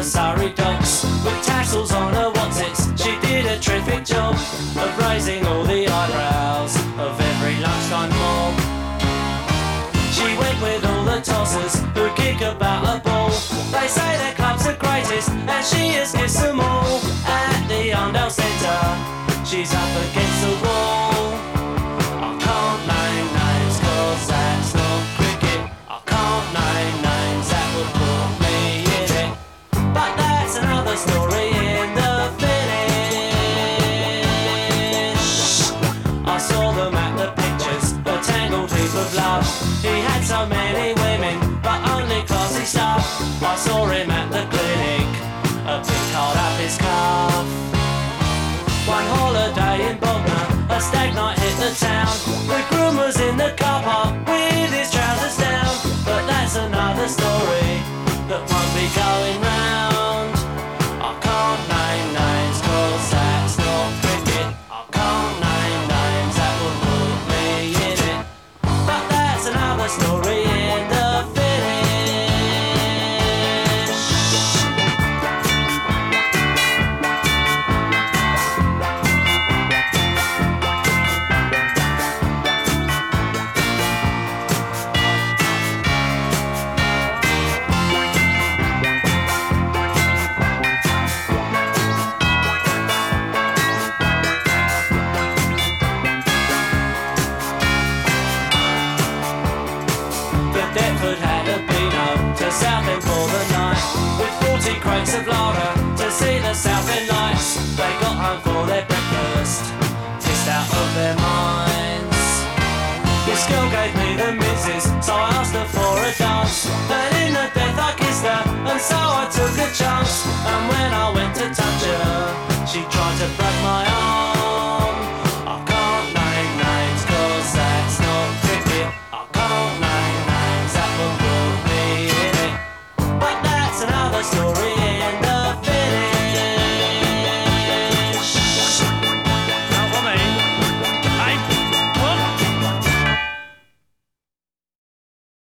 the Surrey docks with tassels on her whatsits. She did a terrific job of raising all the eyebrows of every lunchtime mob. She went with all the tossers who kick about a ball. They say their club's the greatest and she has kissed them all. At the Arndale Centre, she's up against the wall. I can't name names 'cause that's not cricket. I can't name names, that would put me in it. But that's another story in the finish. I saw them at the pictures, a tangled heap of love. He had so many women, but only classy stuff. I saw him at the clinic, a big card up his cuff. One holiday in Bognor, a stag night hit the town, with groomers in the car park with his trousers down. But that's another story that won't be going round. I can't name names 'cause that's not cricket. I can't name names, that will put me in it. But that's another story in the finish. Deptford had a Beano to Southend for the night, with 40 crates of lager to see the Southend lights. They got home for their breakfast, pissed out of their minds. This girl gave me the missus, so I asked her for a dance.